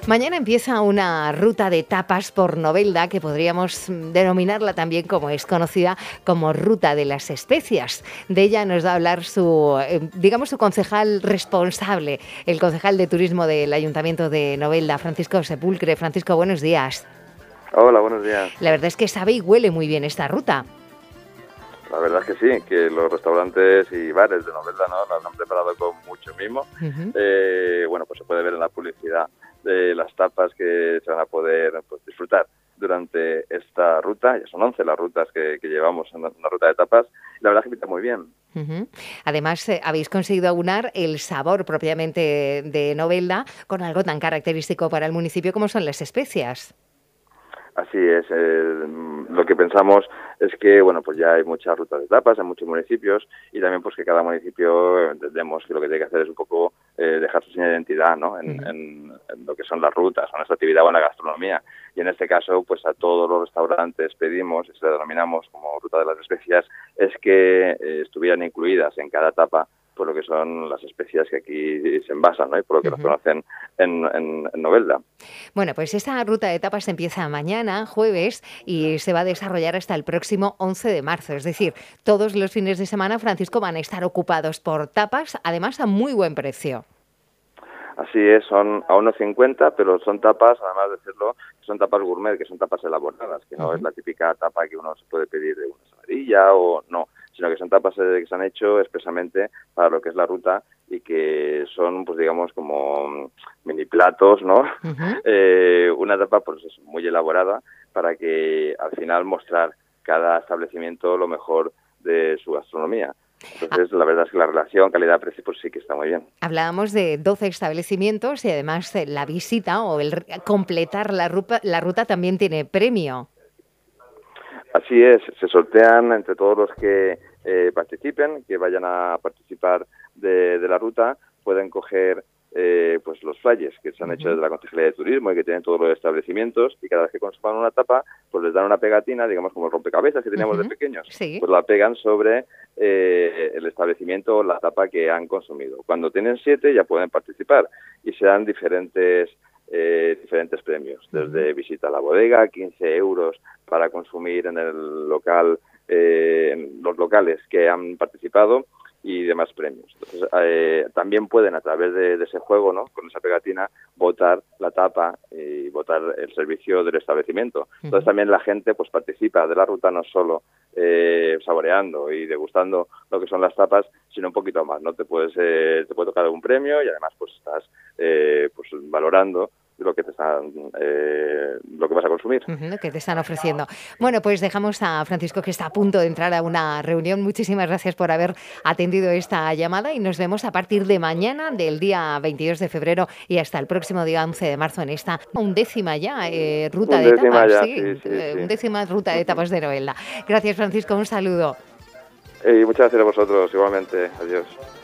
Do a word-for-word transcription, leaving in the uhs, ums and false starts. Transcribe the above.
Mañana empieza una ruta de tapas por Novelda que podríamos denominarla también, como es conocida, como Ruta de las Especias. De ella nos va a hablar su, eh, digamos, su concejal responsable, el concejal de turismo del Ayuntamiento de Novelda, Francisco Sepulcre. Francisco, buenos días. Hola, buenos días. La verdad es que sabe y huele muy bien esta ruta. La verdad es que sí, que los restaurantes y bares de Novelda, ¿no?, las han preparado con mucho mimo. Uh-huh. Eh, bueno, pues se puede ver en la publicidad de las tapas que se van a poder, pues, disfrutar durante esta ruta. Ya son once las rutas que, que llevamos en una ruta de tapas. La verdad es que pinta muy bien. Uh-huh. Además, eh, habéis conseguido aunar el sabor propiamente de Novelda con algo tan característico para el municipio como son las especias. Así es, eh, lo que pensamos es que, bueno, pues ya hay muchas rutas de tapas en muchos municipios y también pues que cada municipio entendemos que lo que tiene que hacer es un poco eh, dejar su señal de identidad, ¿no?, en, uh-huh. en, en lo que son las rutas, en nuestra actividad o en la gastronomía. Y en este caso, pues a todos los restaurantes pedimos, y se le denominamos como Ruta de las Especias, es que eh, estuvieran incluidas en cada tapa por lo que son las especias que aquí se envasan, ¿no?, y por lo que uh-huh. nos conocen en, en, en Novelda. Bueno, pues esta ruta de tapas empieza mañana, jueves, y se va a desarrollar hasta el próximo once de marzo. Es decir, todos los fines de semana, Francisco, van a estar ocupados por tapas, además a muy buen precio. Así es, son a uno cincuenta, pero son tapas, además de decirlo, son tapas gourmet, que son tapas elaboradas, que no uh-huh. es la típica tapa que uno se puede pedir de una saladilla o no, sino que son tapas que se han hecho expresamente para lo que es la ruta y que son, pues digamos, como mini platos, ¿no? Uh-huh. Eh, una tapa, pues es muy elaborada para que al final mostrar cada establecimiento lo mejor de su gastronomía. Entonces, ah. la verdad es que la relación calidad-precio pues sí que está muy bien. Hablábamos de doce establecimientos y además la visita o el completar la ruta, la ruta también tiene premio. Así es, se sortean entre todos los que eh, participen, que vayan a participar de, de la ruta, pueden coger eh, pues los flyers que se han uh-huh. hecho desde la Concejalía de Turismo y que tienen todos los establecimientos, y cada vez que consuman una tapa, pues les dan una pegatina, digamos como el rompecabezas que teníamos uh-huh. de pequeños, sí. pues la pegan sobre eh, el establecimiento o la tapa que han consumido. Cuando tienen siete ya pueden participar y se dan diferentes Eh, diferentes premios, desde visita a la bodega, quince euros para consumir en el local, eh, en los locales que han participado y demás premios. Entonces, eh, también pueden, a través de, de ese juego, ¿no?, con esa pegatina, votar la tapa y votar el servicio del establecimiento. Entonces, también la gente pues participa de la ruta no solo eh, saboreando y degustando lo que son las tapas, sino un poquito más, ¿no? Te puedes eh, te puede tocar un premio y además pues estás eh, pues valorando lo que te están eh, lo que vas a consumir. Uh-huh, lo que te están ofreciendo. Bueno, pues dejamos a Francisco, que está a punto de entrar a una reunión. Muchísimas gracias por haber atendido esta llamada y nos vemos a partir de mañana, del día veintidós de febrero y hasta el próximo día once de marzo en esta undécima ya eh, ruta undécima de tapas. Ya, sí, sí, sí, eh, sí. Undécima ruta de tapas de Novelda. Gracias, Francisco, un saludo. Y muchas gracias a vosotros, igualmente. Adiós.